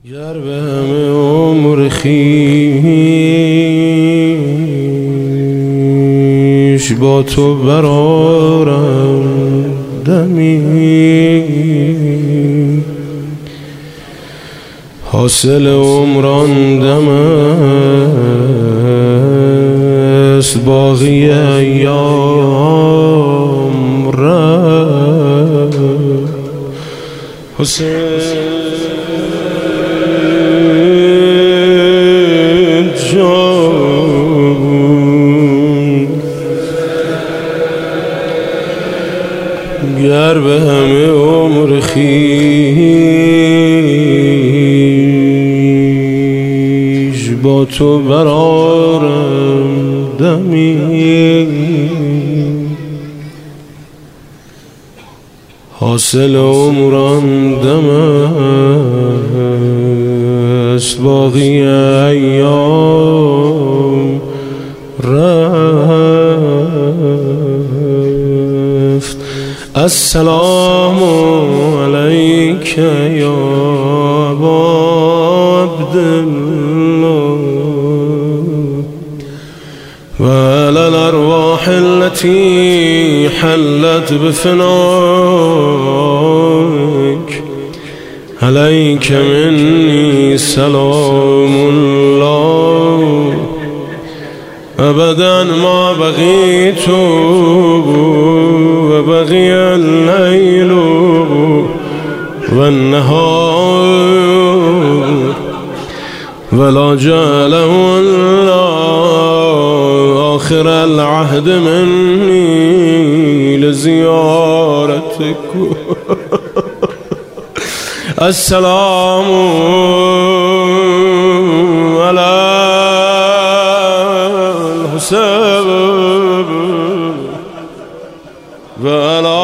گر به همه عمر خویش با تو برارم دمی، حاصل عمران دم است، باقی ایام رفت. حسین گر به همه عمر خویش با تو برارم دمی، حاصل عمران دم است، باقی ایام رفت. السلام علیک یا ابا عبدالله و علی الارواح التي حلت بفناک، علیک منی سلام الله ابدا ما بقیت و بقی اللیل و النهار ولا جعله الله آخر العهد منی لزیارتک. السلام علی الحسین و علی